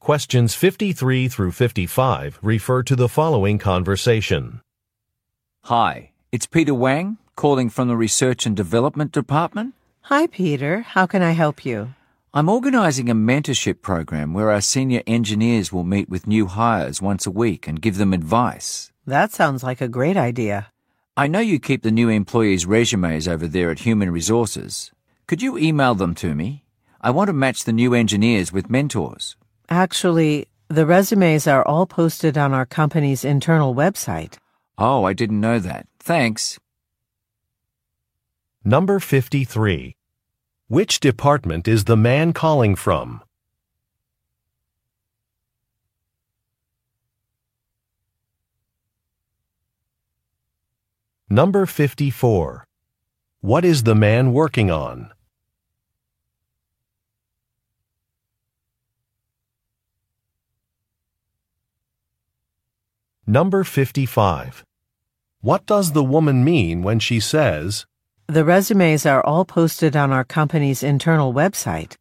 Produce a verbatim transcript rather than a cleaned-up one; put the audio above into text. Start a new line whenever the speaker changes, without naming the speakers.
Questions fifty-three through fifty-five refer to the following conversation.
Hi, it's Peter Wang, calling from the Research and Development Department.
Hi, Peter. How can I help you?
I'm organising a mentorship program where our senior engineers will meet with new hires once a week and give them advice.
That sounds like a great idea.
I know you keep the new employees' resumes over there at Human Resources. Could you email them to me? I want to match the new engineers with mentors.
Actually, the resumes are all posted on our company's internal website.
Oh, I didn't know that. Thanks.
Number fifty-three. Which department is the man calling from? Number fifty-four. What is the man working on? Number fifty-five. What does the woman mean when she says,
The resumes are all posted on our company's internal website?